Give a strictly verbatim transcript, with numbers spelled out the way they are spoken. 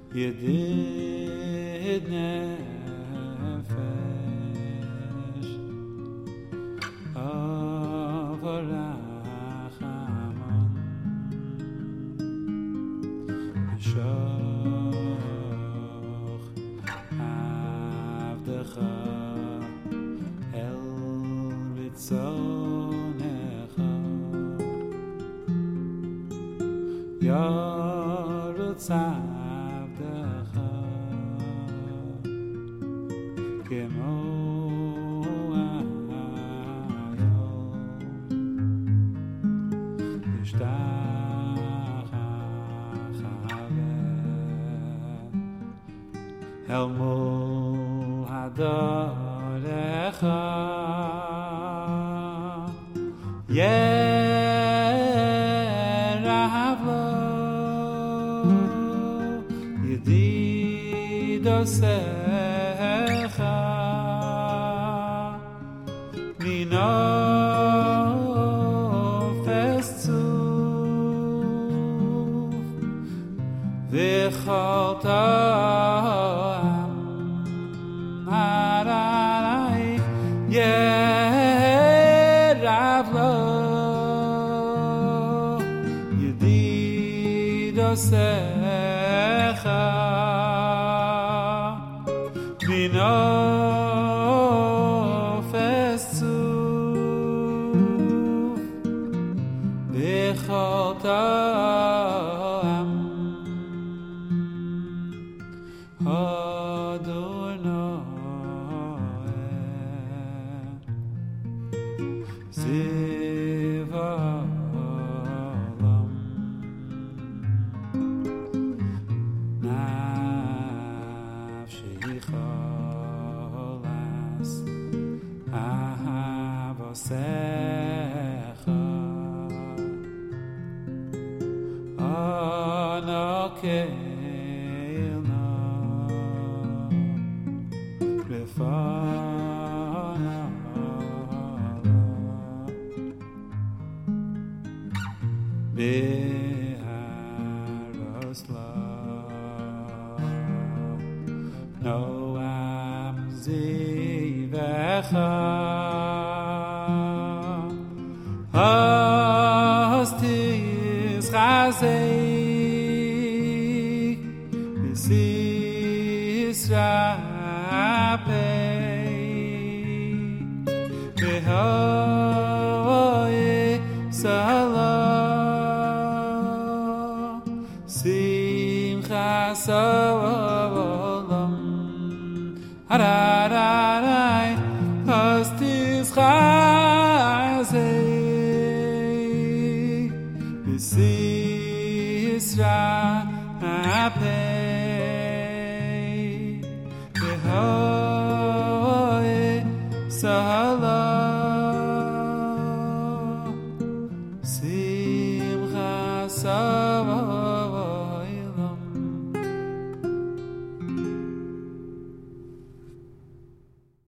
ידיד נפש אבל רחמן משוך עבדך אל רצונך ירוץ עבדך כמו היום ישתחווה אל מול הדרך ירהב לו ידיד עושך מנופש צוף וכל טעם הררי ירהב לו ידיד עושך מנופש צוף וכל טעם אדוני זיו העולם נפשי חולס אהבוסך אנוכנו לפניו בהרוס לו נועם זיווך אז תזחזק בסיסרא בהוי סלום שמחה סלום הררי אז תזחזק בסיסרא בהוי סלום שמחה סלום